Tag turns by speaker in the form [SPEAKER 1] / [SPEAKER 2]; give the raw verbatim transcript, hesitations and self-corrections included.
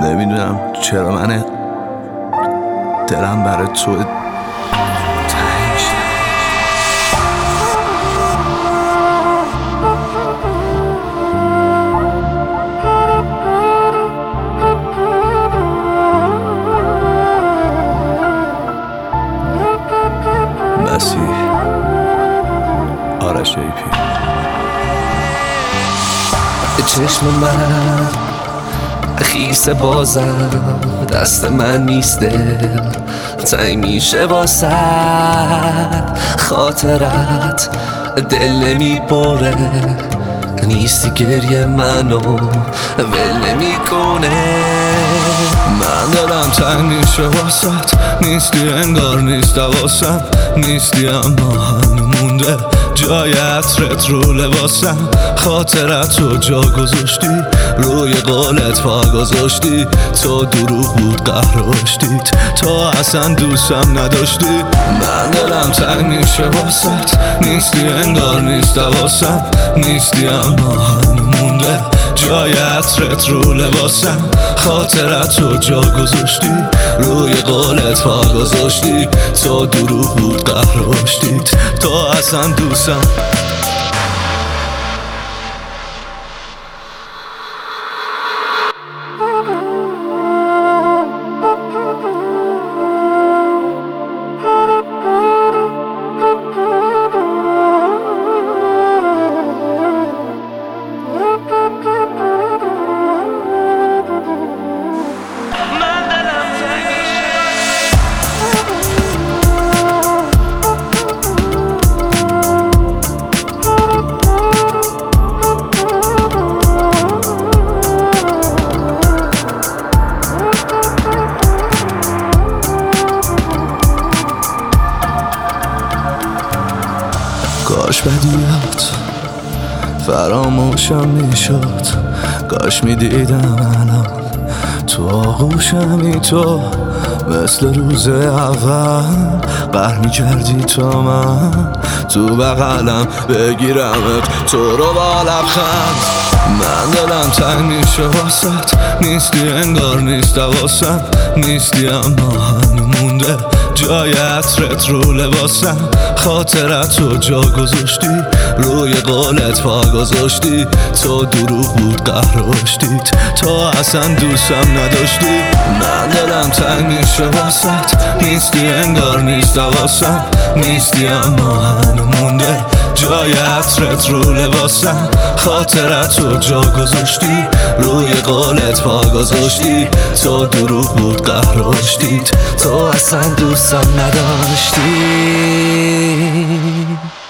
[SPEAKER 1] نمیدونم چرا من دلم برای تو تنگ شد. مسیح آرش ای پی.
[SPEAKER 2] چشم من خیس بازم، دست من نیست دل تنگ میشه واسد، خاطرت دل نمیبره، نیستی گریه منو ول نمیکنه.
[SPEAKER 1] من دلم تنگ میشه واسد، نیستی انگار نیست واسم، نیستی اما هنو مونده جای عطرت رو لباسم. خاطرت رو جا گذاشتی، روی قولت پا گذاشتی، تو دروغ بود قهرشتید، تو اصلا دوستم نداشتی. من دلم تنگ میشه واسد، نیستی انگار نیست واسم، نیستی اما هنو مونده جای عطرت رو لباسم. خاطرت رو جا گذاشتی، روی قولت پا گذاشتی، تو دروغ بود قهرشتید، تو اصلا دوستم. کاش بدیات فراموشم میشد، کاش میدیدم الان تو آغوشمی، تو مثل روز اول قهر میکردی تا من تو بغلم بگیرمت، تو رو با لبخند. من دلم تنگ میشه واسد، نیستی انگار نیست واسم، نیستی اما هنو مونده جای عطرت رو لباسم. خاطرت رو جا گذاشتی، روی قولت پا گذاشتی، تو دروغ بود قهرشتید، تو اصلا دوستم نداشتی. من دلم تنگ میشه واسد، نیستی انگار نیست واسم، نیستی اما هنو مونده جای عطرت رو لباسم. خاطرت رو جا گذاشتی، روی قولت پا گذاشتی، تو دروغ بود قهرشتید، تو اصلا دوستم نداشتی.